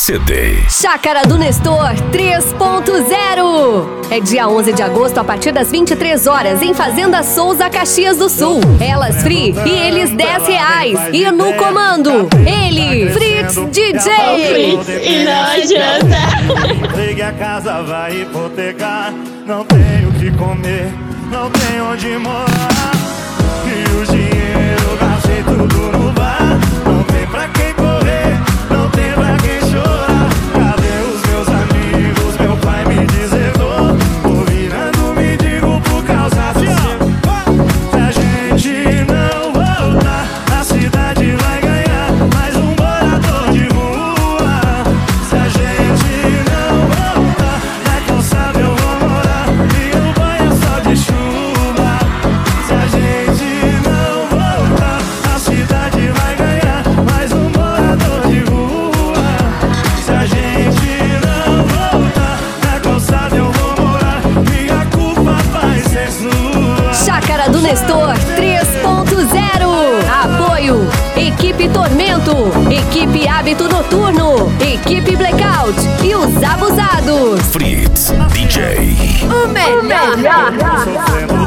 CD. Chácara do Nestor 3.0. É dia 11 de agosto a partir das 23 horas em Fazenda Souza, Caxias do Sul. Elas free e eles R$10. E no comando, ele, Fritz DJ. Fritz, e não adianta. Chegue a casa, vai hipotecar. Não tenho o que comer, não tenho onde morar. E o dinheiro gastei tudo no bar. Não tem pra quem correr, não tem pra quem chorar. Cadê os meus amigos? Meu pai me deserdou. Tô virando mendigo por causa disso. Se a gente não voltar, a cidade vai ganhar mais um morador de rua. Se a gente não voltar, na calçada eu vou morar e o banho é só de chuva. Se a gente não voltar, a cidade vai ganhar mais um morador de rua. Se a gente não voltar, na calçada eu vou morar e a culpa vai ser sua. Chácara do Nestor 3.0. Apoio: Equipe Tormento, Equipe Hábito Noturno, Equipe Blackout e os Abusados. Fritz DJ. O melhor. Sofrendo